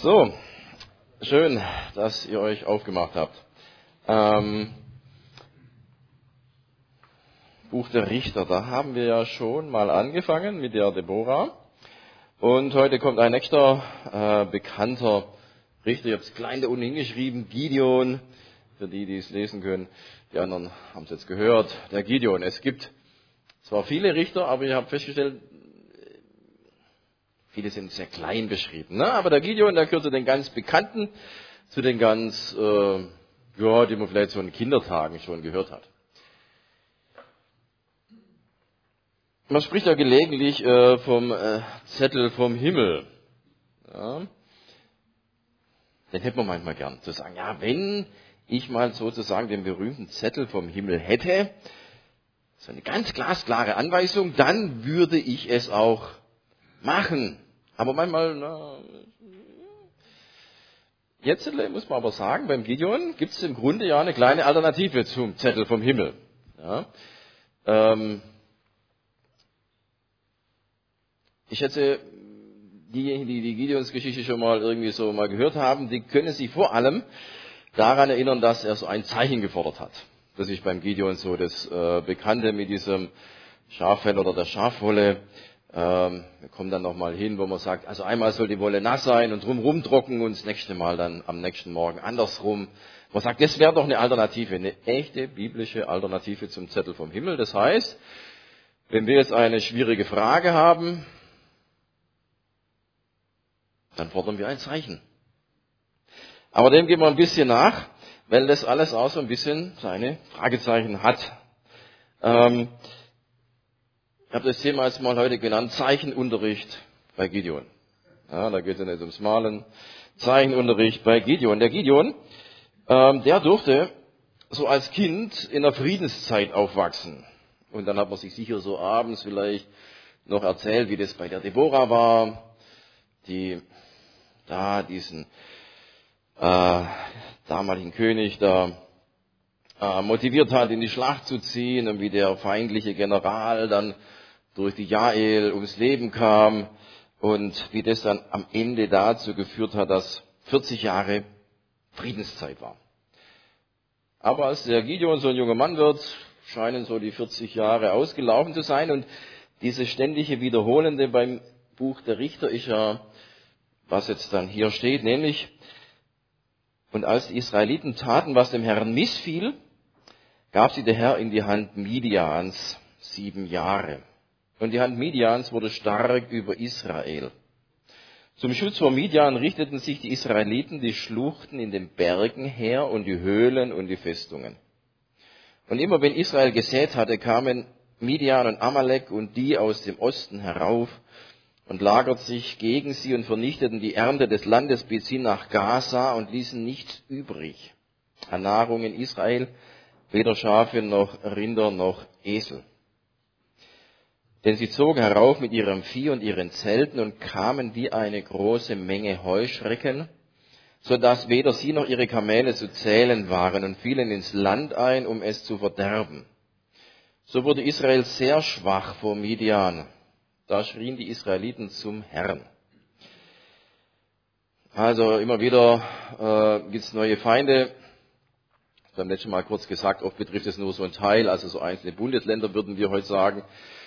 So, schön, dass ihr euch aufgemacht habt. Buch der Richter, da haben wir ja schon mal angefangen mit der Deborah. Und heute kommt ein nächster bekannter Richter. Ich habe es klein da unten hingeschrieben, Gideon, für die, die es lesen können. Die anderen haben es jetzt gehört, der Gideon. Es gibt zwar viele Richter, aber ich habe festgestellt, viele sind sehr klein beschrieben. Ne? Aber der Gideon, der gehört zu den ganz Bekannten, zu den ganz, die man vielleicht so in Kindertagen schon gehört hat. Man spricht ja gelegentlich vom Zettel vom Himmel. Ja? Den hätte man manchmal gern, zu sagen, ja, wenn ich mal sozusagen den berühmten Zettel vom Himmel hätte, so eine ganz glasklare Anweisung, dann würde ich es auch machen. Aber manchmal, jetzt muss man aber sagen, beim Gideon gibt es im Grunde ja eine kleine Alternative zum Zettel vom Himmel. Ja? Ich schätze, diejenigen, die die Gideons-Geschichte schon mal irgendwie so mal gehört haben, die können sich vor allem daran erinnern, dass er so ein Zeichen gefordert hat. Das ist beim Gideon so das Bekannte mit diesem Schaffell oder der Schafwolle. Wir kommen dann nochmal hin, wo man sagt, also einmal soll die Wolle nass sein und drumherum trocken und das nächste Mal dann am nächsten Morgen andersrum. Man sagt, das wäre doch eine Alternative, eine echte biblische Alternative zum Zettel vom Himmel. Das heißt, wenn wir jetzt eine schwierige Frage haben, dann fordern wir ein Zeichen. Aber dem gehen wir ein bisschen nach, weil das alles auch so ein bisschen seine Fragezeichen hat. Ich habe das Thema jetzt mal heute genannt, Zeichenunterricht bei Gideon. Ja, da geht es ja nicht ums Malen. Zeichenunterricht bei Gideon. Der Gideon, der durfte so als Kind in der Friedenszeit aufwachsen. Und dann hat man sich sicher so abends vielleicht noch erzählt, wie das bei der Deborah war, die da diesen damaligen König da motiviert hat, in die Schlacht zu ziehen und wie der feindliche General dann durch die Jael ums Leben kam und wie das dann am Ende dazu geführt hat, dass 40 Jahre Friedenszeit war. Aber als der Gideon so ein junger Mann wird, scheinen so die 40 Jahre ausgelaufen zu sein und diese ständige Wiederholende beim Buch der Richter ist ja, was jetzt dann hier steht, nämlich, und als die Israeliten taten, was dem Herrn missfiel, gab sie der Herr in die Hand Midians 7 Jahre. Und die Hand Midians wurde stark über Israel. Zum Schutz vor Midian richteten sich die Israeliten die Schluchten in den Bergen her und die Höhlen und die Festungen. Und immer wenn Israel gesät hatte, kamen Midian und Amalek und die aus dem Osten herauf und lagerten sich gegen sie und vernichteten die Ernte des Landes bis hin nach Gaza und ließen nichts übrig an Nahrung in Israel, weder Schafe noch Rinder noch Esel. Denn sie zogen herauf mit ihrem Vieh und ihren Zelten und kamen wie eine große Menge Heuschrecken, so dass weder sie noch ihre Kamele zu zählen waren und fielen ins Land ein, um es zu verderben. So wurde Israel sehr schwach vor Midian. Da schrien die Israeliten zum Herrn. Also immer wieder gibt es neue Feinde. Beim letzten Mal kurz gesagt, oft betrifft es nur so ein Teil, also so einzelne Bundesländer würden wir heute sagen,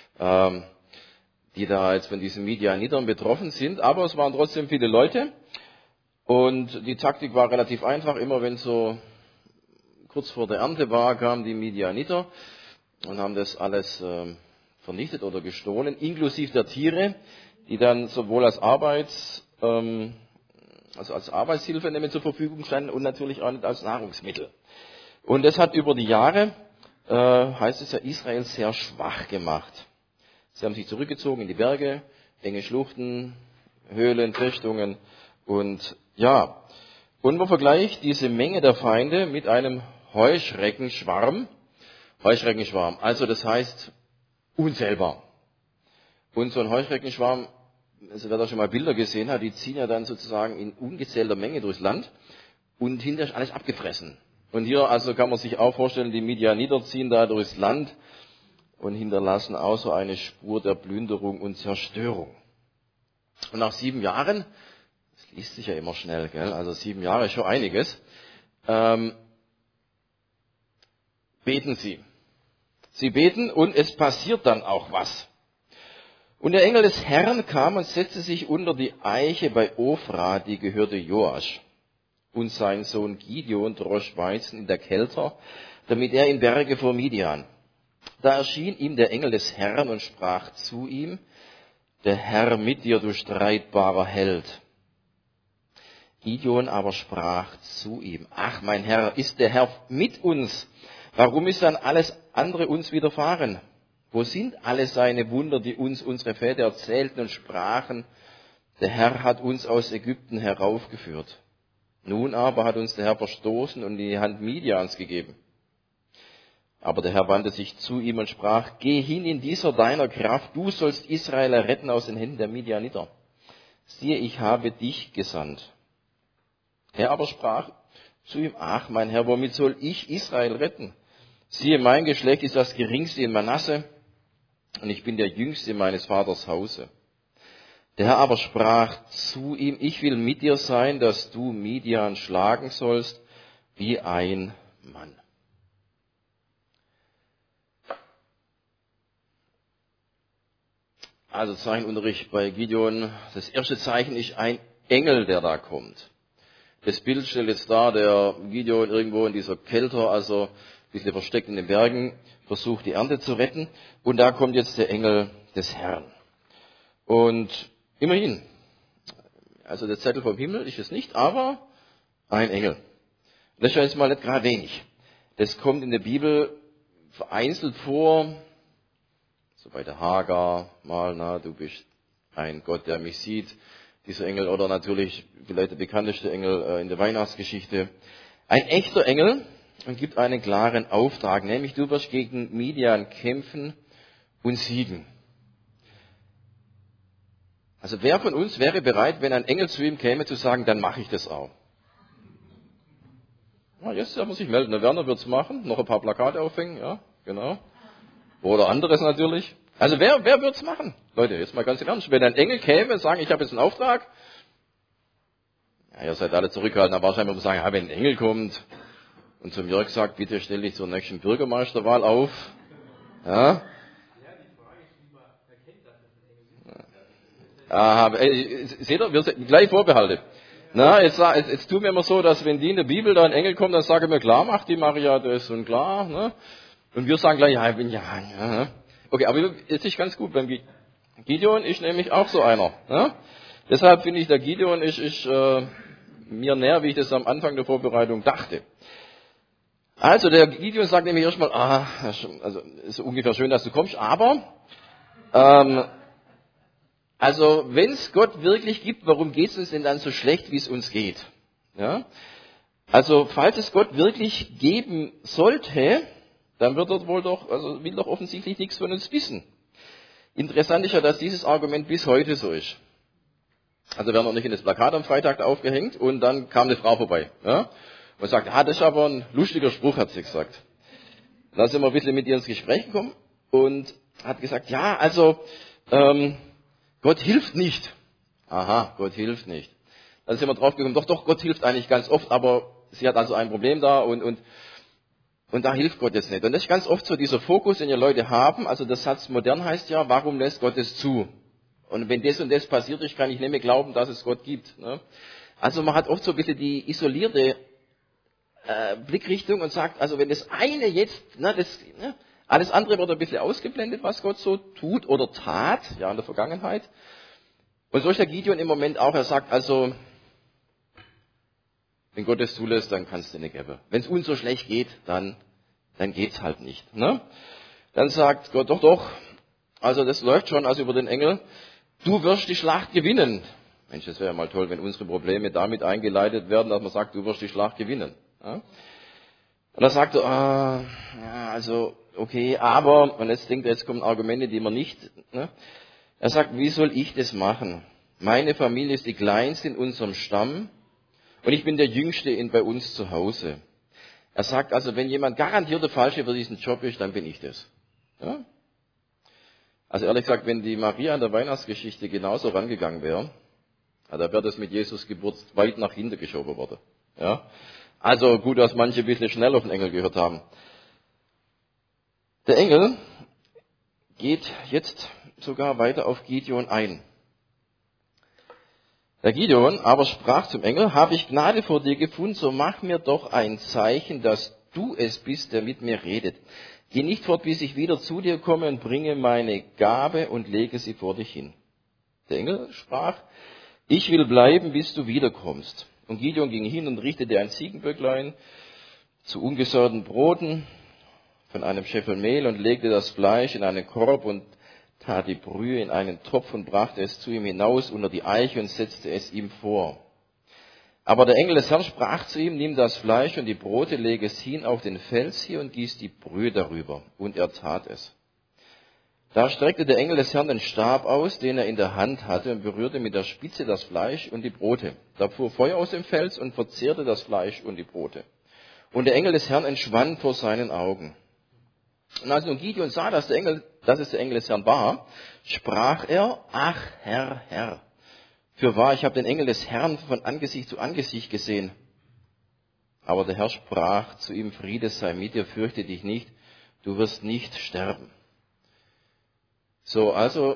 die da jetzt von diesen Midianitern betroffen sind. Aber es waren trotzdem viele Leute und die Taktik war relativ einfach. Immer wenn so kurz vor der Ernte war, kamen die Midianiter und haben das alles vernichtet oder gestohlen, inklusive der Tiere, die dann sowohl als als Arbeitshilfe nämlich zur Verfügung standen und natürlich auch nicht als Nahrungsmittel. Und das hat über die Jahre, heißt es ja, Israel sehr schwach gemacht. Sie haben sich zurückgezogen in die Berge, enge Schluchten, Höhlen, Festungen und ja. Und man vergleicht diese Menge der Feinde mit einem Heuschreckenschwarm. Heuschreckenschwarm, also das heißt unzählbar. Und so ein Heuschreckenschwarm, also wer da schon mal Bilder gesehen hat, die ziehen ja dann sozusagen in ungezählter Menge durchs Land und hinterher ist alles abgefressen. Und hier also kann man sich auch vorstellen, die Midianiter ziehen da durchs Land und hinterlassen auch so eine Spur der Plünderung und Zerstörung. Und nach 7 Jahren, das liest sich ja immer schnell, gell? Also 7 Jahre ist schon einiges. Beten sie. Sie beten und es passiert dann auch was. Und der Engel des Herrn kam und setzte sich unter die Eiche bei Ophra, die gehörte Joasch. Und sein Sohn Gideon drosch Weizen in der Kelter, damit er ihn berge vor Midian. Da erschien ihm der Engel des Herrn und sprach zu ihm, der Herr mit dir, du streitbarer Held. Gideon aber sprach zu ihm, ach mein Herr, ist der Herr mit uns? Warum ist dann alles andere uns widerfahren? Wo sind alle seine Wunder, die uns unsere Väter erzählten und sprachen, der Herr hat uns aus Ägypten heraufgeführt. Nun aber hat uns der Herr verstoßen und in die Hand Midians gegeben. Aber der Herr wandte sich zu ihm und sprach, geh hin in dieser deiner Kraft, du sollst Israel retten aus den Händen der Midianiter. Siehe, ich habe dich gesandt. Er aber sprach zu ihm, ach mein Herr, womit soll ich Israel retten? Siehe, mein Geschlecht ist das geringste in Manasse und ich bin der jüngste in meines Vaters Hause. Der Herr aber sprach zu ihm, ich will mit dir sein, dass du Midian schlagen sollst wie ein Mann. Also Zeichenunterricht bei Gideon. Das erste Zeichen ist ein Engel, der da kommt. Das Bild stellt jetzt dar, der Gideon irgendwo in dieser Kelter, also ein bisschen versteckt in den Bergen, versucht die Ernte zu retten. Und da kommt jetzt der Engel des Herrn. Und immerhin, also der Zettel vom Himmel ist es nicht, aber ein Engel. Das ist ja jetzt mal nicht gerade wenig. Das kommt in der Bibel vereinzelt vor, so bei der Hagar mal, na, du bist ein Gott, der mich sieht, dieser Engel, oder natürlich vielleicht der bekannteste Engel in der Weihnachtsgeschichte. Ein echter Engel und gibt einen klaren Auftrag, nämlich du wirst gegen Midian kämpfen und siegen. Also wer von uns wäre bereit, wenn ein Engel zu ihm käme, zu sagen, dann mache ich das auch? Ja, jetzt darf man sich melden. Der Werner wird es machen, noch ein paar Plakate aufhängen, ja, genau. Oder anderes natürlich. Also wer wird es machen? Leute, jetzt mal ganz im Ernst. Wenn ein Engel käme und sagen, ich habe jetzt einen Auftrag, ja, ihr seid alle zurückhaltend, aber wahrscheinlich muss man sagen, ja, wenn ein Engel kommt und zum Jörg sagt, bitte stell dich zur nächsten Bürgermeisterwahl auf, ja. Aha, seht ihr, wir sind gleich Vorbehalte. Na, jetzt tun wir immer so, dass wenn die in der Bibel da ein Engel kommt, dann sagen wir, klar macht die Maria das und klar, ne? Und wir sagen gleich, ja, ich bin ja. Okay, aber es ist ganz gut, beim Gideon ist nämlich auch so einer. Ne? Deshalb finde ich, der Gideon ist mir näher, wie ich das am Anfang der Vorbereitung dachte. Also der Gideon sagt nämlich erstmal, also ist ungefähr schön, dass du kommst, aber also wenn es Gott wirklich gibt, warum geht es uns denn dann so schlecht, wie es uns geht? Ja? Also falls es Gott wirklich geben sollte, dann wird er wohl doch, also will doch offensichtlich nichts von uns wissen. Interessant ist ja, dass dieses Argument bis heute so ist. Also wir haben noch nicht in das Plakat am Freitag aufgehängt und dann kam eine Frau vorbei. Ja? Und sagt, das ist aber ein lustiger Spruch, hat sie gesagt. Dann sind wir ein bisschen mit ihr ins Gespräch gekommen und hat gesagt, ja, also Gott hilft nicht. Aha, Gott hilft nicht. Dann sind wir drauf gekommen, doch, Gott hilft eigentlich ganz oft, aber sie hat also ein Problem da und da hilft Gott jetzt nicht. Und das ist ganz oft so dieser Fokus, den ja Leute haben. Also der Satz modern heißt ja, warum lässt Gott es zu? Und wenn das und das passiert ist, kann ich nicht mehr glauben, dass es Gott gibt. Ne? Also man hat oft so ein bisschen die isolierte Blickrichtung und sagt, also wenn das eine jetzt, alles andere wird ein bisschen ausgeblendet, was Gott so tut oder tat, ja in der Vergangenheit. Und so ist der Gideon im Moment auch, er sagt also, wenn Gott es zulässt, dann kannst du nicht geben. Wenn es uns so schlecht geht, dann geht's halt nicht. Ne? Dann sagt Gott, doch, also das läuft schon, also über den Engel, du wirst die Schlacht gewinnen. Mensch, das wäre ja mal toll, wenn unsere Probleme damit eingeleitet werden, dass man sagt, du wirst die Schlacht gewinnen. Ja? Und dann sagt er, also okay, aber, und jetzt denkt er, jetzt kommen Argumente, die man nicht, ne? Er sagt, wie soll ich das machen? Meine Familie ist die kleinste in unserem Stamm. Und ich bin der Jüngste bei uns zu Hause. Er sagt also, wenn jemand garantiert der Falsche für diesen Job ist, dann bin ich das. Ja? Also ehrlich gesagt, wenn die Maria in der Weihnachtsgeschichte genauso rangegangen wäre, Ja, da wird es mit Jesus Geburt weit nach hinten geschoben worden. Ja? Also gut, dass manche ein bisschen schnell auf den Engel gehört haben. Der Engel geht jetzt sogar weiter auf Gideon ein. Der Gideon aber sprach zum Engel, habe ich Gnade vor dir gefunden, so mach mir doch ein Zeichen, dass du es bist, der mit mir redet. Geh nicht fort, bis ich wieder zu dir komme und bringe meine Gabe und lege sie vor dich hin. Der Engel sprach, ich will bleiben, bis du wiederkommst. Und Gideon ging hin und richtete ein Ziegenböcklein zu ungesäuerten Broten von einem Scheffel Mehl und legte das Fleisch in einen Korb und tat die Brühe in einen Topf und brachte es zu ihm hinaus unter die Eiche und setzte es ihm vor. Aber der Engel des Herrn sprach zu ihm, nimm das Fleisch und die Brote, lege es hin auf den Fels hier und gieß die Brühe darüber. Und er tat es. Da streckte der Engel des Herrn den Stab aus, den er in der Hand hatte, und berührte mit der Spitze das Fleisch und die Brote. Da fuhr Feuer aus dem Fels und verzehrte das Fleisch und die Brote. Und der Engel des Herrn entschwand vor seinen Augen. Und als nun Gideon sah, dass es der Engel des Herrn war, sprach er, ach Herr, Herr, fürwahr, ich habe den Engel des Herrn von Angesicht zu Angesicht gesehen. Aber der Herr sprach zu ihm, Friede sei mit dir, fürchte dich nicht, du wirst nicht sterben. So, also,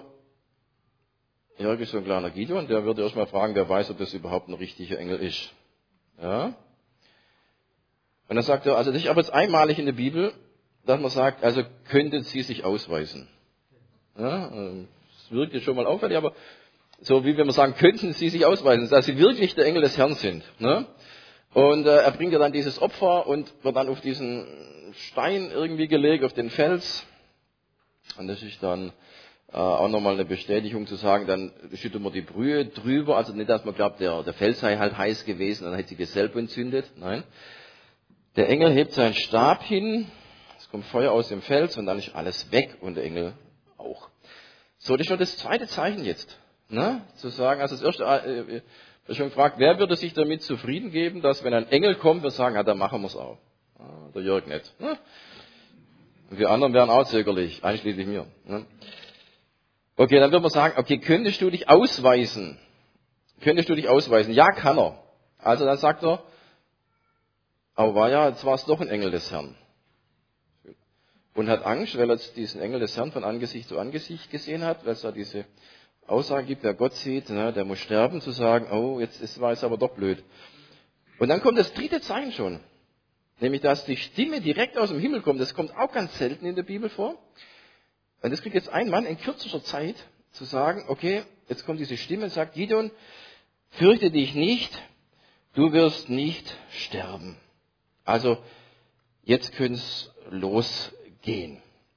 Jörg ist so ein kleiner Gideon, der würde erstmal fragen, wer weiß, ob das überhaupt ein richtiger Engel ist. Ja? Und dann sagt er, also das ist aber jetzt einmalig in der Bibel, dass man sagt, also könnten Sie sich ausweisen. Ja, das wirkt jetzt schon mal auffällig, aber so wie wenn wir sagen, könnten Sie sich ausweisen, dass Sie wirklich der Engel des Herrn sind. Ne? Und er bringt ja dann dieses Opfer und wird dann auf diesen Stein irgendwie gelegt, auf den Fels. Und das ist dann auch nochmal eine Bestätigung zu sagen, dann schüttet man die Brühe drüber, also nicht, dass man glaubt, der Fels sei halt heiß gewesen, dann hat sich das selber entzündet. Nein. Der Engel hebt seinen Stab hin, es kommt Feuer aus dem Fels und dann ist alles weg und der Engel auch. So, das ist schon das zweite Zeichen jetzt. Ne? Zu sagen, also das erste, ich habe schon gefragt, wer würde sich damit zufrieden geben, dass wenn ein Engel kommt, wir sagen, ja, dann machen wir es auch. Der Jörg nicht. Ne? Und wir anderen wären auch zögerlich, einschließlich mir. Ne? Okay, dann würde man sagen, okay, könntest du dich ausweisen? Könntest du dich ausweisen? Ja, kann er. Also dann sagt er, aber war ja, jetzt war es doch ein Engel des Herrn. Und hat Angst, weil er jetzt diesen Engel des Herrn von Angesicht zu Angesicht gesehen hat, weil es da diese Aussage gibt, wer Gott sieht, ne, der muss sterben, zu sagen, oh, jetzt war es aber doch blöd. Und dann kommt das dritte Zeichen schon. Nämlich, dass die Stimme direkt aus dem Himmel kommt. Das kommt auch ganz selten in der Bibel vor. Und das kriegt jetzt ein Mann in kürzester Zeit zu sagen, okay, jetzt kommt diese Stimme und sagt, Gideon, fürchte dich nicht, du wirst nicht sterben. Also, jetzt könnte es losgehen.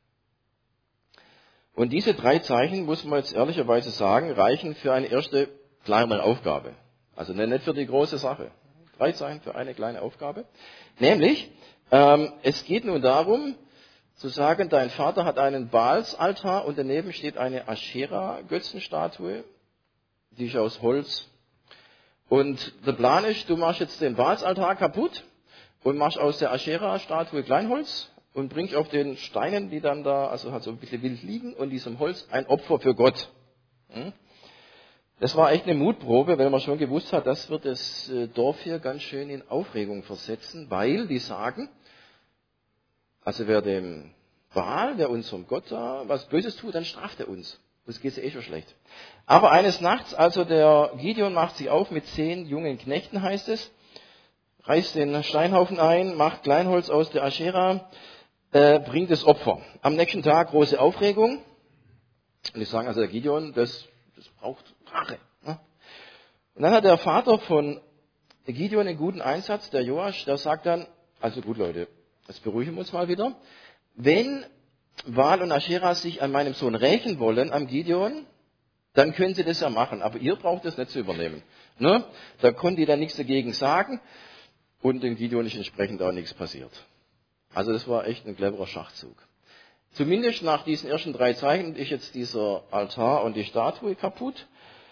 Und diese 3 Zeichen, muss man jetzt ehrlicherweise sagen, reichen für eine erste kleinere Aufgabe. Also nicht für die große Sache. 3 Zeichen für eine kleine Aufgabe. Nämlich, es geht nun darum, zu sagen, dein Vater hat einen Baalsaltar und daneben steht eine Aschera-Götzenstatue, die ist aus Holz. Und der Plan ist, du machst jetzt den Baalsaltar kaputt und machst aus der Aschera-Statue Kleinholz und bringst auf den Steinen, die dann da, also halt so ein bisschen wild liegen, und diesem Holz ein Opfer für Gott. Das war echt eine Mutprobe, weil man schon gewusst hat, das wird das Dorf hier ganz schön in Aufregung versetzen, weil die sagen, also wer dem Baal, wer unserem Gott da was Böses tut, dann straft er uns. Das geht ja eh schon schlecht. Aber eines Nachts, also der Gideon macht sich auf mit 10 jungen Knechten, heißt es, reißt den Steinhaufen ein, macht Kleinholz aus der Aschera, bringt das Opfer. Am nächsten Tag große Aufregung. Und die sagen, also der Gideon, das braucht Rache. Ne? Und dann hat der Vater von Gideon einen guten Einsatz, der Joasch, der sagt dann, also gut Leute, jetzt beruhigen wir uns mal wieder. Wenn Baal und Aschera sich an meinem Sohn rächen wollen, am Gideon, dann können sie das ja machen. Aber ihr braucht das nicht zu übernehmen. Ne? Da konnte die dann nichts dagegen sagen und dem Gideon ist entsprechend auch nichts passiert. Also das war echt ein cleverer Schachzug. Zumindest nach diesen ersten 3 Zeichen ist jetzt dieser Altar und die Statue kaputt.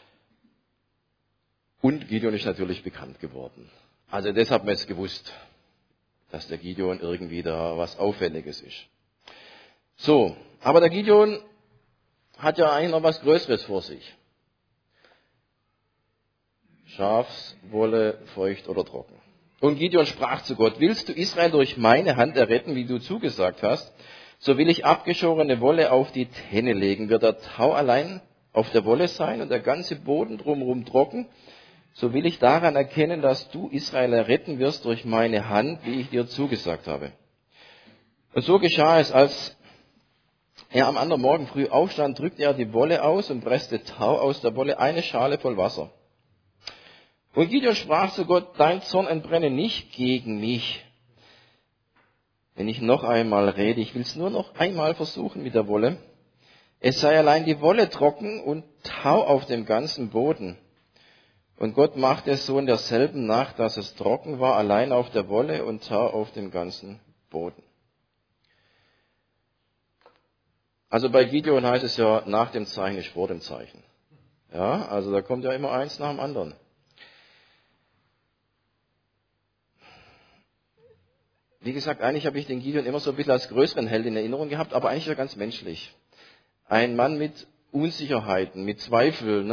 Und Gideon ist natürlich bekannt geworden. Also das hat man jetzt gewusst, dass der Gideon irgendwie da was Auffälliges ist. So, aber der Gideon hat ja eigentlich noch was Größeres vor sich. Schafswolle, feucht oder trocken. Und Gideon sprach zu Gott, willst du Israel durch meine Hand erretten, wie du zugesagt hast? So will ich abgeschorene Wolle auf die Tenne legen. Wird der Tau allein auf der Wolle sein und der ganze Boden drumherum trocken? So will ich daran erkennen, dass du Israel erretten wirst durch meine Hand, wie ich dir zugesagt habe. Und so geschah es, als er am anderen Morgen früh aufstand, drückte er die Wolle aus und presste Tau aus der Wolle eine Schale voll Wasser. Und Gideon sprach zu Gott, dein Zorn entbrenne nicht gegen mich, wenn ich noch einmal rede. Ich will es nur noch einmal versuchen mit der Wolle. Es sei allein die Wolle trocken und Tau auf dem ganzen Boden. Und Gott machte es so in derselben Nacht, dass es trocken war, allein auf der Wolle und Tau auf dem ganzen Boden. Also bei Gideon heißt es ja, nach dem Zeichen ist vor dem Zeichen. Ja, also da kommt ja immer eins nach dem anderen. Wie gesagt, eigentlich habe ich den Gideon immer so ein bisschen als größeren Held in Erinnerung gehabt, aber eigentlich ist er ganz menschlich. Ein Mann mit Unsicherheiten, mit Zweifeln,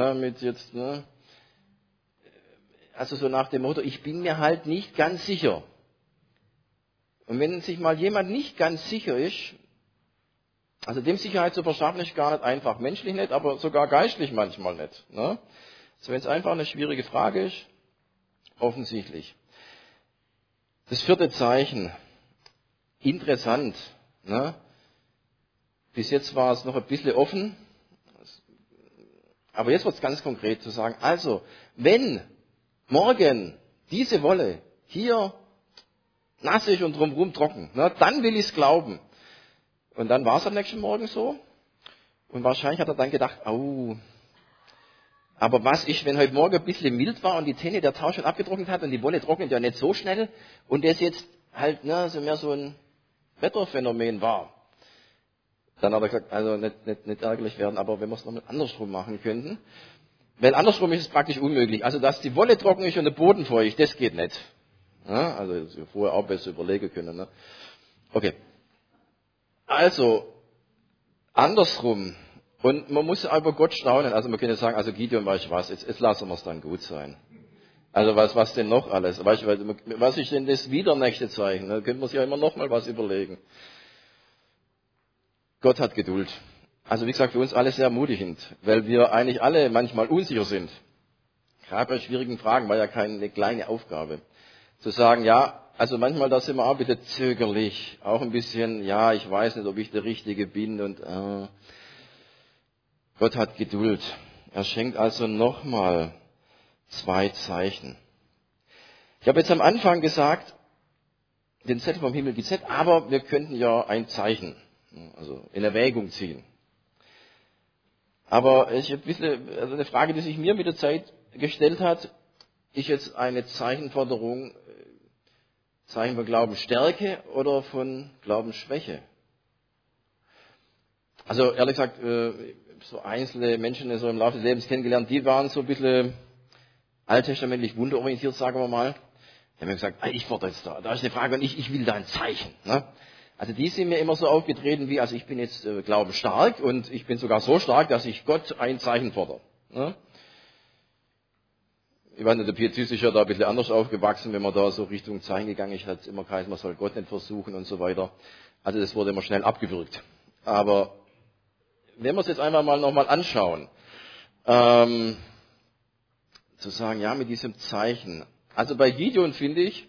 also so nach dem Motto, ich bin mir halt nicht ganz sicher. Und wenn sich mal jemand nicht ganz sicher ist, also dem Sicherheit zu verschaffen ist gar nicht einfach. Menschlich nicht, aber sogar geistlich manchmal nicht. Ne? Also wenn es einfach eine schwierige Frage ist, offensichtlich. Das vierte Zeichen, interessant. Ne? Bis jetzt war es noch ein bisschen offen, aber jetzt wird es ganz konkret zu sagen, also wenn morgen diese Wolle hier nass ist und drumherum trocken, ne, dann will ich es glauben. Und dann war es am nächsten Morgen so. Und wahrscheinlich hat er dann gedacht, aber was ist, wenn heute Morgen ein bisschen mild war und die Tenne der Tau schon abgetrocknet hat und die Wolle trocknet ja nicht so schnell und das jetzt halt so mehr so ein Wetterphänomen war. Dann hat er gesagt, also nicht ärgerlich werden, aber wenn wir es nochmal andersrum machen könnten. Weil andersrum ist es praktisch unmöglich. Also dass die Wolle trocken ist und der Boden feucht, das geht nicht. Ja, also das wir vorher auch besser überlegen können. Ne? Okay. Also, andersrum. Und man muss über Gott staunen. Also man könnte sagen, also Gideon, weißt du was, jetzt lassen wir es dann gut sein. Also was denn noch alles? Weißt du, was ist denn das wieder nächste Zeichen? Da könnte man sich ja immer noch mal was überlegen. Gott hat Geduld. Also wie gesagt, für uns alle sehr ermutigend, weil wir eigentlich alle manchmal unsicher sind. Gerade bei schwierigen Fragen war ja keine kleine Aufgabe. Zu sagen, ja, also manchmal da sind wir auch ein bisschen zögerlich, auch ein bisschen, ja, ich weiß nicht, ob ich der Richtige bin und Gott hat Geduld. Er schenkt also nochmal 2 Zeichen. Ich habe jetzt am Anfang gesagt, den Zettel vom Himmel gesetzt, aber wir könnten ja ein Zeichen, also in Erwägung ziehen. Aber ich habe ein bisschen, also eine Frage, die sich mir mit der Zeit gestellt hat, ist jetzt eine Zeichenforderung, Zeichen von Glaubensstärke oder von Glaubensschwäche? Also ehrlich gesagt, so einzelne Menschen so im Laufe des Lebens kennengelernt, die waren so ein bisschen alttestamentlich wunderorientiert, sagen wir mal. Die haben mir gesagt, ich fordere jetzt da ist eine Frage und ich will da ein Zeichen. Ne? Also die sind mir immer so aufgetreten wie, also ich bin jetzt glaubensstark und ich bin sogar so stark, dass ich Gott ein Zeichen fordere. Ne? Ich weiß nicht, der Pietist ist ja da ein bisschen anders aufgewachsen, wenn man da so Richtung Zeichen gegangen ist, hat es immer geheißen, man soll Gott nicht versuchen und so weiter. Also das wurde immer schnell abgewürgt. Aber wenn wir es jetzt einfach mal nochmal anschauen, zu sagen, ja, mit diesem Zeichen. Also bei Gideon finde ich,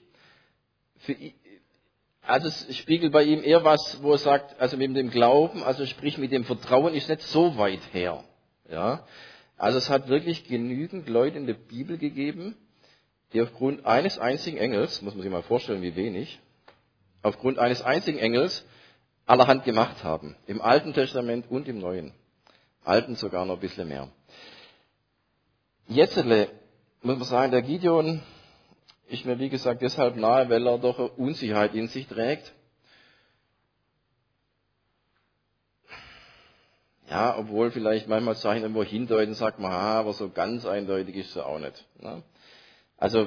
also es spiegelt bei ihm eher was, wo er sagt, also mit dem Glauben, also sprich mit dem Vertrauen ist nicht so weit her. Ja. Also es hat wirklich genügend Leute in der Bibel gegeben, die aufgrund eines einzigen Engels, muss man sich mal vorstellen, wie wenig, aufgrund eines einzigen Engels allerhand gemacht haben. Im Alten Testament und im Neuen. Alten sogar noch ein bisschen mehr. Jetzt muss man sagen, der Gideon ist mir, wie gesagt, deshalb nahe, weil er doch eine Unsicherheit in sich trägt. Ja, obwohl vielleicht manchmal Zeichen irgendwo hindeuten, sagt man, aber so ganz eindeutig ist es auch nicht. Ne? Also,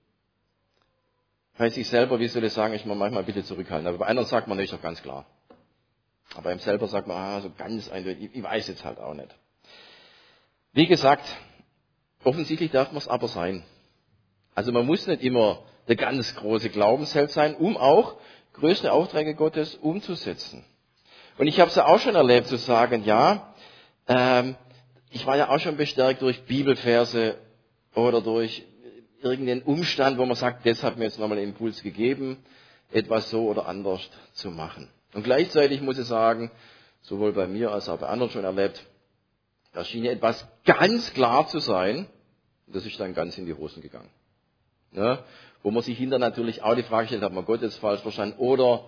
bei sich selber, wie soll ich sagen, ist man manchmal ein bisschen zurückhaltend. Aber bei anderen sagt man, das ist doch ganz klar. Aber beim selber sagt man, so ganz eindeutig, ich weiß jetzt halt auch nicht. Wie gesagt, offensichtlich darf man es aber sein. Also man muss nicht immer der ganz große Glaubensheld sein, um auch größte Aufträge Gottes umzusetzen. Und ich habe es ja auch schon erlebt, zu sagen, ja, ich war ja auch schon bestärkt durch Bibelverse oder durch irgendeinen Umstand, wo man sagt, das hat mir jetzt nochmal einen Impuls gegeben, etwas so oder anders zu machen. Und gleichzeitig muss ich sagen, sowohl bei mir als auch bei anderen schon erlebt, da schien ja etwas ganz klar zu sein, und das ist dann ganz in die Hosen gegangen. Ja, wo man sich hinterher natürlich auch die Frage stellt, hat man Gott jetzt falsch verstanden oder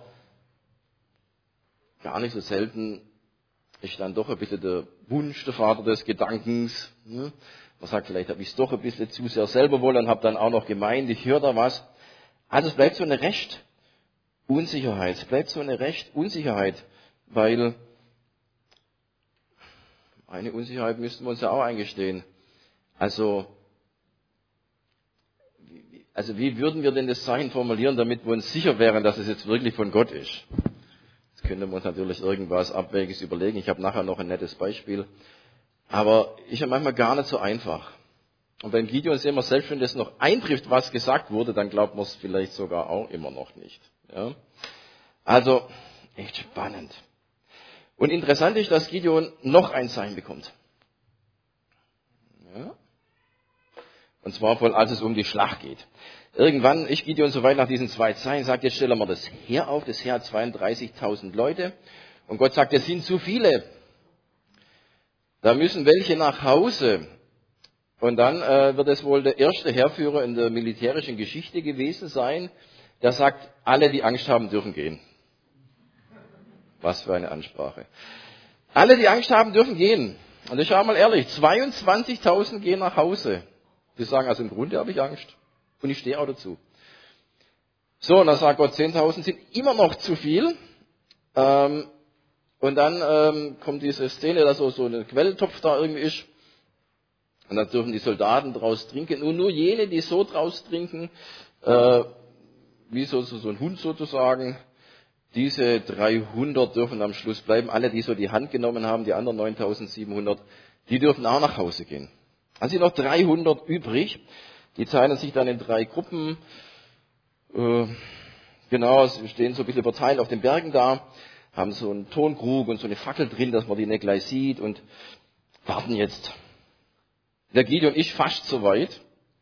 gar nicht so selten ist dann doch ein bisschen der Wunsch, der Vater des Gedankens. Man sagt, vielleicht habe ich es doch ein bisschen zu sehr selber wollen und habe dann auch noch gemeint, ich höre da was. Also es bleibt so eine Unsicherheit, weil eine Unsicherheit müssten wir uns ja auch eingestehen. Also wie würden wir denn das Zeichen formulieren, damit wir uns sicher wären, dass es jetzt wirklich von Gott ist? Jetzt könnten wir uns natürlich irgendwas Abwägiges überlegen. Ich habe nachher noch ein nettes Beispiel. Aber ist ja manchmal gar nicht so einfach. Und beim Gideon sehen wir, selbst wenn das noch eintrifft, was gesagt wurde, dann glaubt man es vielleicht sogar auch immer noch nicht. Ja? Also, echt spannend. Und interessant ist, dass Gideon noch ein Zeichen bekommt. Ja? Und zwar voll, als es um die Schlacht geht. Irgendwann ist Gideon so weit nach diesen 2 Zeichen, sagt, jetzt stellen wir das Heer auf. Das Heer hat 32.000 Leute. Und Gott sagt, es sind zu viele. Da müssen welche nach Hause. Und dann wird es wohl der erste Heerführer in der militärischen Geschichte gewesen sein, der sagt, alle, die Angst haben, dürfen gehen. Was für eine Ansprache. Alle, die Angst haben, dürfen gehen. Und ich schaue mal ehrlich, 22.000 gehen nach Hause. Die sagen, also im Grunde habe ich Angst. Und ich stehe auch dazu. So, und dann sagt Gott, 10.000 sind immer noch zu viel. Und dann kommt diese Szene, dass so ein Quelltopf da irgendwie ist. Und dann dürfen die Soldaten draus trinken. Und nur jene, die so draus trinken, wie so ein Hund sozusagen, diese 300 dürfen am Schluss bleiben. Alle, die so die Hand genommen haben, die anderen 9.700, die dürfen auch nach Hause gehen. Dann sind noch 300 übrig. Die teilen sich dann in 3 Gruppen. Genau, sie stehen so ein bisschen verteilt auf den Bergen da, haben so einen Tonkrug und so eine Fackel drin, dass man die nicht gleich sieht und warten jetzt. Der Gideon ist fast so weit.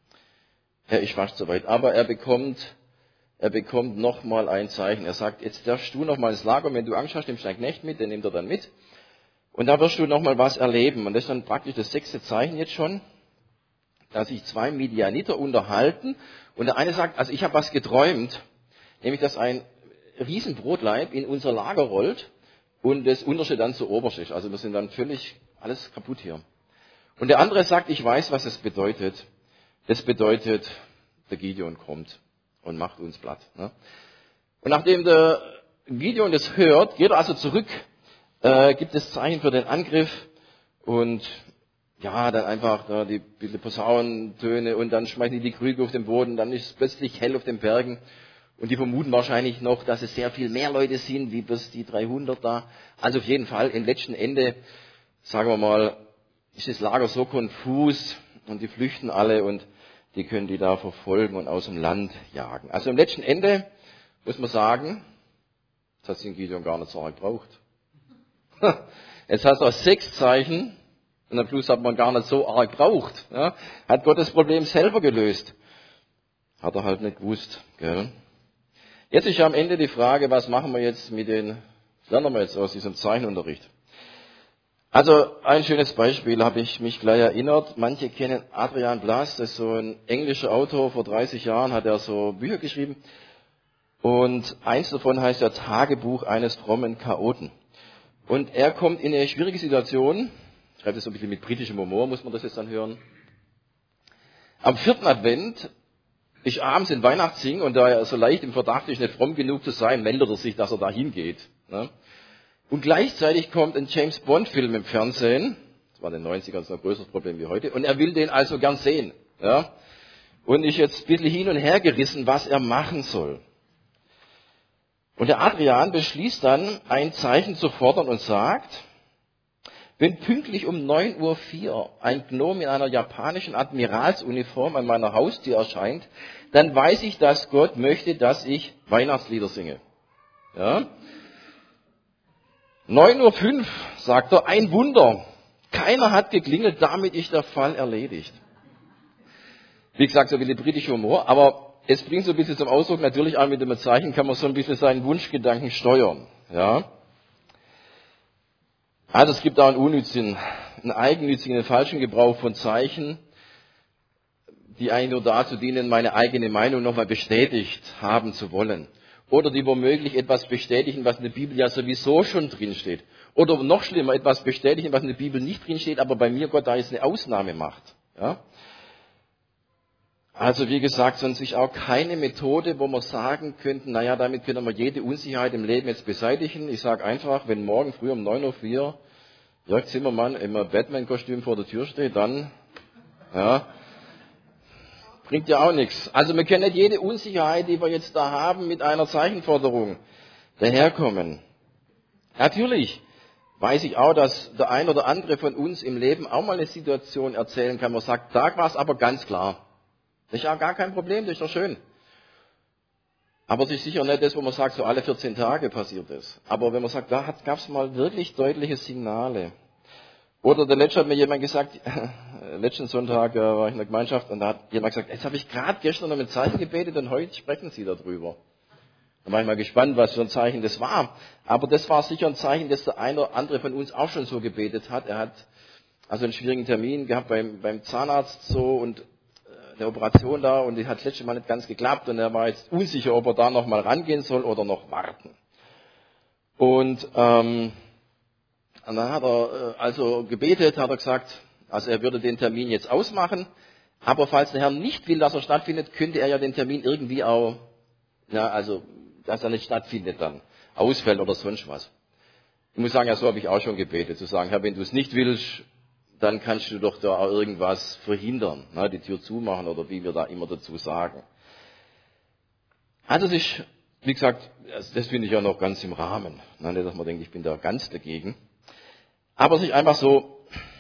Aber er bekommt nochmal ein Zeichen. Er sagt, jetzt darfst du nochmal ins Lager, wenn du Angst hast, nimmst deinen Knecht mit, den nimmt er dann mit. Und da wirst du nochmal was erleben. Und das ist dann praktisch das 6. Zeichen jetzt schon, dass sich 2 Midianiter unterhalten. Und der eine sagt, also ich habe was geträumt, nämlich dass ein Riesenbrotleib in unser Lager rollt und das Unterste dann zu oberst ist. Also wir sind dann völlig alles kaputt hier. Und der andere sagt, ich weiß, was es bedeutet. Das bedeutet, der Gideon kommt und macht uns platt. Ne? Und nachdem der Gideon das hört, geht er also zurück, gibt es Zeichen für den Angriff und ja, dann einfach die Posaunentöne und dann schmeißen die Krüge auf den Boden, dann ist es plötzlich hell auf den Bergen und die vermuten wahrscheinlich noch, dass es sehr viel mehr Leute sind, wie bloß die 300 da. Also auf jeden Fall, im letzten Ende, sagen wir mal, ist das Lager so konfus und die flüchten alle und die können die da verfolgen und aus dem Land jagen. Also im letzten Ende muss man sagen, das hat den Gideon gar nicht so arg gebraucht. Jetzt hast du auch 6 Zeichen und am Schluss hat man gar nicht so arg gebraucht. Ja? Hat Gott das Problem selber gelöst. Hat er halt nicht gewusst. Gell? Jetzt ist ja am Ende die Frage, was machen wir jetzt lernen wir jetzt aus diesem Zeichenunterricht. Also ein schönes Beispiel habe ich mich gleich erinnert. Manche kennen Adrian Blas, das ist so ein englischer Autor. Vor 30 Jahren hat er so Bücher geschrieben. Und eins davon heißt ja Tagebuch eines frommen Chaoten. Und er kommt in eine schwierige Situation. Schreibt es so ein bisschen mit britischem Humor, muss man das jetzt dann hören. Am 4. Advent ist abends in Weihnachtssingen und da er so leicht im Verdacht ist, nicht fromm genug zu sein, meldet er sich, dass er da hingeht. Ne? Und gleichzeitig kommt ein James-Bond-Film im Fernsehen. Das war in den 90ern so ein größeres Problem wie heute. Und er will den also gern sehen. Ja? Und ist jetzt ein bisschen hin und her gerissen, was er machen soll. Und der Adrian beschließt dann, ein Zeichen zu fordern und sagt, Wenn pünktlich um 9:04 Uhr ein Gnom in einer japanischen Admiralsuniform an meiner Haustür erscheint, dann weiß ich, dass Gott möchte, dass ich Weihnachtslieder singe. Ja? 9:05 Uhr sagt er, ein Wunder. Keiner hat geklingelt, damit ist der Fall erledigt. Wie gesagt, so wie der britische Humor, aber es bringt so ein bisschen zum Ausdruck, natürlich auch mit dem Zeichen kann man so ein bisschen seinen Wunschgedanken steuern. Ja? Also es gibt auch einen eigennützigen, einen falschen Gebrauch von Zeichen, die eigentlich nur dazu dienen, meine eigene Meinung nochmal bestätigt haben zu wollen. Oder die womöglich etwas bestätigen, was in der Bibel ja sowieso schon drinsteht. Oder noch schlimmer, etwas bestätigen, was in der Bibel nicht drinsteht, aber bei mir Gott da jetzt eine Ausnahme macht. Ja? Also wie gesagt, sonst ist auch keine Methode, wo wir sagen könnten, naja, damit können wir jede Unsicherheit im Leben jetzt beseitigen. Ich sage einfach, wenn morgen früh um 9:04 Uhr Jörg Zimmermann im Batman-Kostüm vor der Tür steht, dann ja, bringt ja auch nichts. Also wir können nicht jede Unsicherheit, die wir jetzt da haben, mit einer Zeichenforderung daherkommen. Natürlich weiß ich auch, dass der ein oder andere von uns im Leben auch mal eine Situation erzählen kann, wo man sagt, da war es aber ganz klar. Das ist ja gar kein Problem, das ist doch schön. Aber es ist sicher nicht das, wo man sagt, so alle 14 Tage passiert das. Aber wenn man sagt, da gab es mal wirklich deutliche Signale. Oder der letzte hat mir jemand gesagt, letzten Sonntag war ich in der Gemeinschaft und da hat jemand gesagt, jetzt habe ich gerade gestern noch mit Zeichen gebetet und heute sprechen Sie darüber. Da war ich mal gespannt, was für ein Zeichen das war. Aber das war sicher ein Zeichen, dass der eine oder andere von uns auch schon so gebetet hat. Er hat also einen schwierigen Termin gehabt beim Zahnarzt so und eine Operation da und die hat das letzte Mal nicht ganz geklappt und er war jetzt unsicher, ob er da noch mal rangehen soll oder noch warten. Und dann hat er also gebetet, hat er gesagt, also er würde den Termin jetzt ausmachen, aber falls der Herr nicht will, dass er stattfindet, könnte er ja den Termin irgendwie auch, ja, also dass er nicht stattfindet dann, ausfällt oder sonst was. Ich muss sagen, ja, so habe ich auch schon gebetet, zu sagen, Herr, wenn du es nicht willst, dann kannst du doch da auch irgendwas verhindern, ne, die Tür zumachen oder wie wir da immer dazu sagen. Also das ist, wie gesagt, das finde ich ja noch ganz im Rahmen. Ne, nicht, dass man denkt, ich bin da ganz dagegen. Aber es ist einfach so,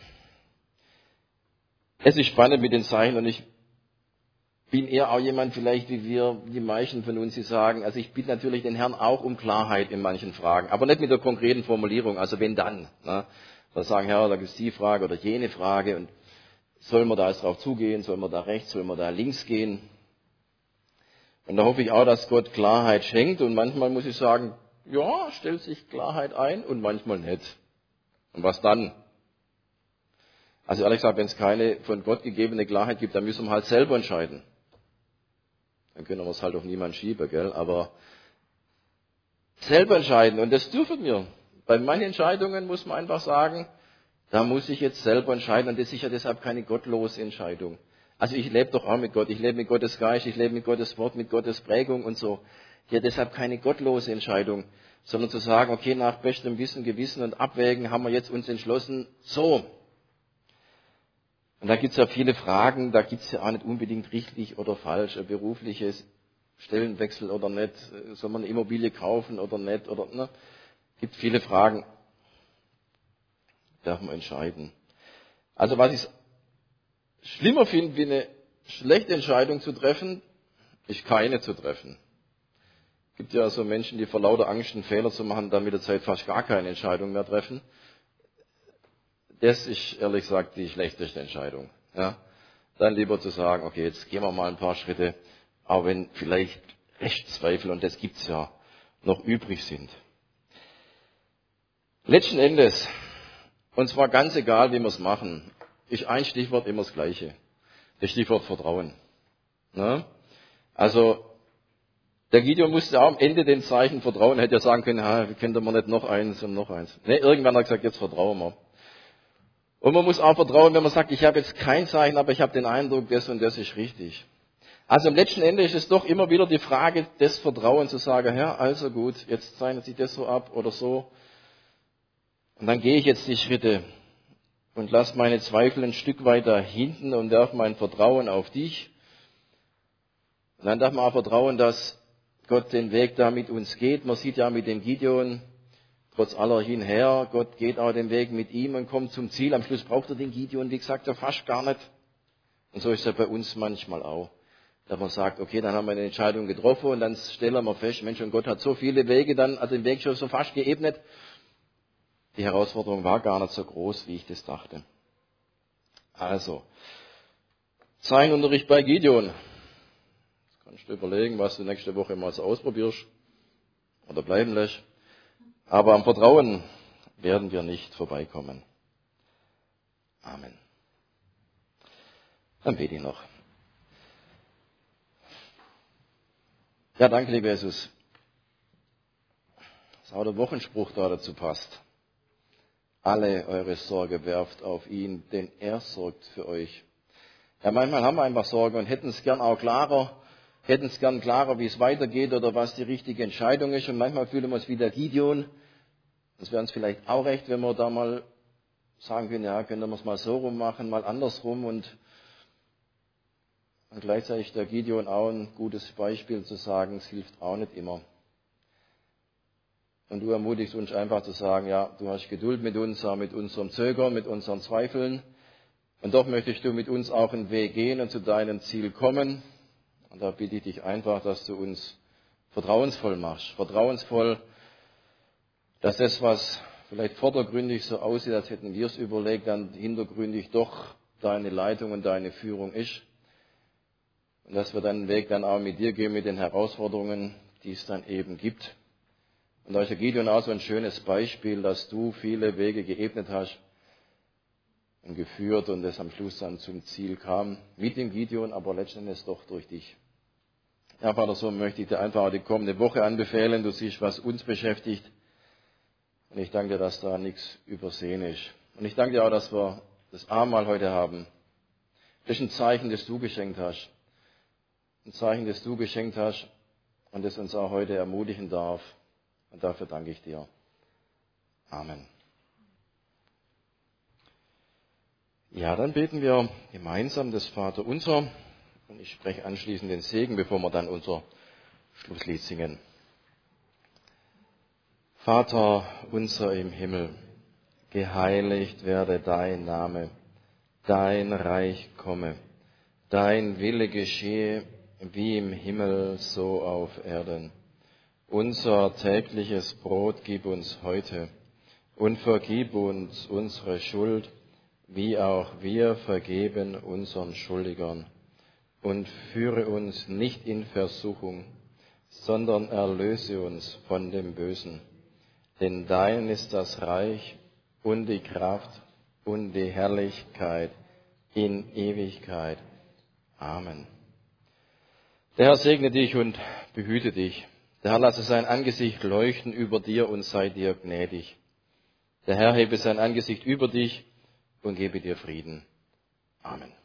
es ist spannend mit den Zeichen und ich bin eher auch jemand vielleicht wie wir, die meisten von uns, die sagen, also ich bitte natürlich den Herrn auch um Klarheit in manchen Fragen, aber nicht mit der konkreten Formulierung, also wenn dann. Ne. Da sagen, Herr, da gibt es die Frage oder jene Frage und sollen wir da jetzt drauf zugehen, sollen wir da rechts, sollen wir da links gehen? Und da hoffe ich auch, dass Gott Klarheit schenkt und manchmal muss ich sagen, ja, stellt sich Klarheit ein und manchmal nicht. Und was dann? Also ehrlich gesagt, wenn es keine von Gott gegebene Klarheit gibt, dann müssen wir halt selber entscheiden. Dann können wir es halt auf niemanden schieben, gell? Aber selber entscheiden und das dürfen wir. Bei manchen Entscheidungen muss man einfach sagen, da muss ich jetzt selber entscheiden und das ist ja deshalb keine gottlose Entscheidung. Also ich lebe doch auch mit Gott, ich lebe mit Gottes Geist, ich lebe mit Gottes Wort, mit Gottes Prägung und so. Ja, deshalb keine gottlose Entscheidung, sondern zu sagen, okay, nach bestem Wissen, Gewissen und Abwägen haben wir jetzt uns entschlossen, so. Und da gibt es ja viele Fragen, da gibt es ja auch nicht unbedingt richtig oder falsch, ein berufliches Stellenwechsel oder nicht, soll man eine Immobilie kaufen oder nicht, oder ne? Gibt viele Fragen, darf man entscheiden. Also was ich schlimmer finde, wie eine schlechte Entscheidung zu treffen, ist keine zu treffen. Es gibt ja so Menschen, die vor lauter Angst einen Fehler zu machen, dann mit der Zeit fast gar keine Entscheidung mehr treffen. Das ist ehrlich gesagt die schlechteste Entscheidung. Ja? Dann lieber zu sagen, okay, jetzt gehen wir mal ein paar Schritte, auch wenn vielleicht Rechtszweifel, und das gibt's ja, noch übrig sind. Letzten Endes, und zwar ganz egal, wie wir es machen, ist ein Stichwort immer das Gleiche. Das Stichwort Vertrauen. Ne? Also, der Gideon musste auch am Ende den Zeichen vertrauen. Er hätte ja sagen können, wir können doch nicht noch eins und noch eins. Ne, irgendwann hat er gesagt, jetzt vertrauen wir. Und man muss auch vertrauen, wenn man sagt, ich habe jetzt kein Zeichen, aber ich habe den Eindruck, das und das ist richtig. Also am letzten Ende ist es doch immer wieder die Frage des Vertrauens zu sagen, Herr, also gut, jetzt zeichnet sich das so ab oder so. Und dann gehe ich jetzt die Schritte und lasse meine Zweifel ein Stück weiter hinten und werfe mein Vertrauen auf dich. Und dann darf man auch vertrauen, dass Gott den Weg da mit uns geht. Man sieht ja mit dem Gideon, trotz aller hinher, Gott geht auch den Weg mit ihm und kommt zum Ziel. Am Schluss braucht er den Gideon, wie gesagt, ja fast gar nicht. Und so ist er bei uns manchmal auch. Dass man sagt, okay, dann haben wir eine Entscheidung getroffen und dann stellen wir fest, Mensch, und Gott hat so viele Wege dann, also den Weg schon so fast geebnet. Die Herausforderung war gar nicht so groß, wie ich das dachte. Also, Zahlenunterricht bei Gideon. Jetzt kannst du überlegen, was du nächste Woche mal so ausprobierst oder bleiben lässt. Aber am Vertrauen werden wir nicht vorbeikommen. Amen. Dann bete ich noch. Ja, danke, lieber Jesus. Dass auch der Wochenspruch da dazu passt. Alle eure Sorge werft auf ihn, denn er sorgt für euch. Ja, manchmal haben wir einfach Sorge und hätten es gern klarer, wie es weitergeht oder was die richtige Entscheidung ist. Und manchmal fühlen wir uns wie der Gideon. Das wäre uns vielleicht auch recht, wenn wir da mal sagen können, ja, können wir es mal so rum machen, mal andersrum. Und gleichzeitig der Gideon auch ein gutes Beispiel zu sagen, es hilft auch nicht immer. Und du ermutigst uns einfach zu sagen, ja, du hast Geduld mit uns, auch mit unserem Zögern, mit unseren Zweifeln. Und doch möchtest du mit uns auch einen Weg gehen und zu deinem Ziel kommen. Und da bitte ich dich einfach, dass du uns vertrauensvoll machst. Vertrauensvoll, dass das, was vielleicht vordergründig so aussieht, als hätten wir es überlegt, dann hintergründig doch deine Leitung und deine Führung ist. Und dass wir dann den Weg dann auch mit dir gehen, mit den Herausforderungen, die es dann eben gibt. Und da ist der Gideon auch so ein schönes Beispiel, dass du viele Wege geebnet hast und geführt und es am Schluss dann zum Ziel kam. Mit dem Gideon, aber letztendlich doch durch dich. Ja, Vater, so möchte ich dir einfach auch die kommende Woche anbefehlen. Du siehst, was uns beschäftigt. Und ich danke dir, dass da nichts übersehen ist. Und ich danke dir auch, dass wir das Abendmahl heute haben. Das ist ein Zeichen, das du geschenkt hast. Ein Zeichen, das du geschenkt hast und das uns auch heute ermutigen darf. Und dafür danke ich dir. Amen. Ja, dann beten wir gemeinsam das Vaterunser. Und ich spreche anschließend den Segen, bevor wir dann unser Schlusslied singen. Vater unser im Himmel, geheiligt werde dein Name, dein Reich komme, dein Wille geschehe, wie im Himmel, so auf Erden. Unser tägliches Brot gib uns heute und vergib uns unsere Schuld, wie auch wir vergeben unseren Schuldigern. Und führe uns nicht in Versuchung, sondern erlöse uns von dem Bösen. Denn dein ist das Reich und die Kraft und die Herrlichkeit in Ewigkeit. Amen. Der Herr segne dich und behüte dich. Der Herr lasse sein Angesicht leuchten über dir und sei dir gnädig. Der Herr hebe sein Angesicht über dich und gebe dir Frieden. Amen.